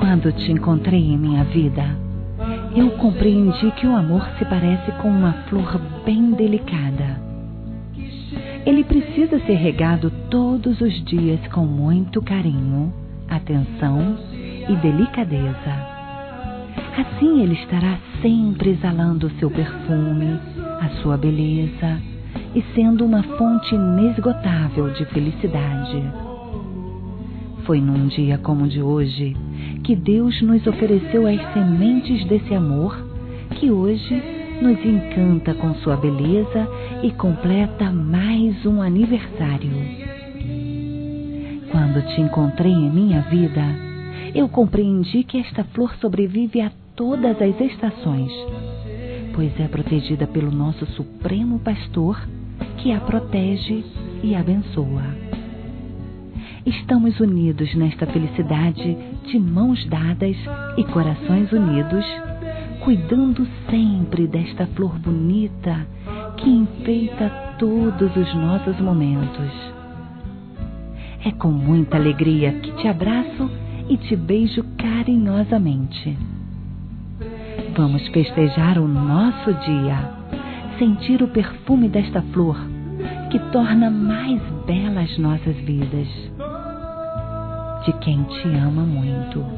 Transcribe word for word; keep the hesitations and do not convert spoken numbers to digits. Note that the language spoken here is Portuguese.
Quando te encontrei em minha vida, eu compreendi que o amor se parece com uma flor bem delicada. Ele precisa ser regado todos os dias com muito carinho, atenção e delicadeza. Assim ele estará sempre exalando o seu perfume, a sua beleza e sendo uma fonte inesgotável de felicidade. Foi num dia como o de hoje que Deus nos ofereceu as sementes desse amor que hoje nos encanta com sua beleza e completa mais um aniversário. Quando te encontrei em minha vida, eu compreendi que esta flor sobrevive a todas as estações, pois é protegida pelo nosso Supremo Pastor, que a protege e abençoa. Estamos unidos nesta felicidade de mãos dadas e corações unidos, cuidando sempre desta flor bonita que enfeita todos os nossos momentos. É com muita alegria que te abraço e te beijo carinhosamente. Vamos festejar o nosso dia, sentir o perfume desta flor que torna mais belas nossas vidas. De quem te ama muito.